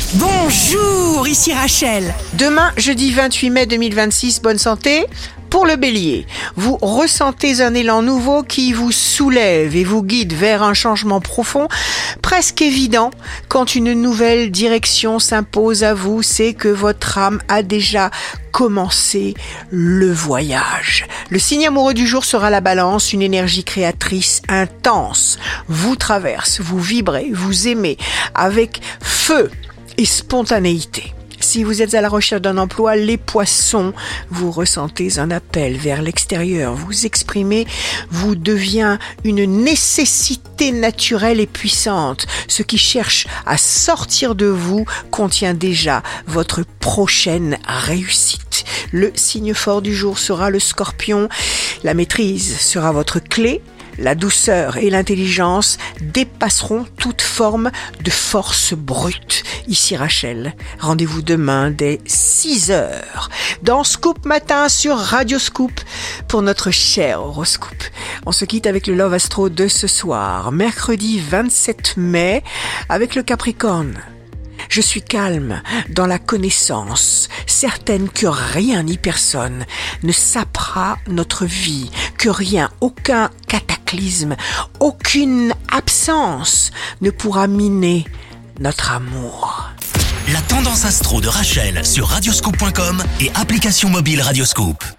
Bonjour, ici Rachel. Demain, jeudi 28 mai 2026, bonne santé. Pour le bélier, vous ressentez un élan nouveau qui vous soulève et vous guide vers un changement profond, presque évident. Quand une nouvelle direction s'impose à vous, c'est que votre âme a déjà commencé le voyage. Le signe amoureux du jour sera la balance, une énergie créatrice intense vous traverse, vous vibrez, vous aimez avec feu et spontanéité. Si vous êtes à la recherche d'un emploi, les poissons, vous ressentez un appel vers l'extérieur. Vous exprimez, vous devient une nécessité naturelle et puissante. Ce qui cherche à sortir de vous contient déjà votre prochaine réussite. Le signe fort du jour sera le Scorpion. La maîtrise sera votre clé. La douceur et l'intelligence dépasseront toute forme de force brute. Ici Rachel, rendez-vous demain dès 6h dans Scoop Matin sur Radio Scoop pour notre cher horoscope. On se quitte avec le Love Astro de ce soir, mercredi 27 mai, avec le Capricorne. Je suis calme dans la connaissance, certaine que rien ni personne ne sapera notre vie, que rien, aucun cataclysme, aucune absence ne pourra miner notre amour. La tendance astro de Rachel sur radioscoop.com et application mobile Radioscoop.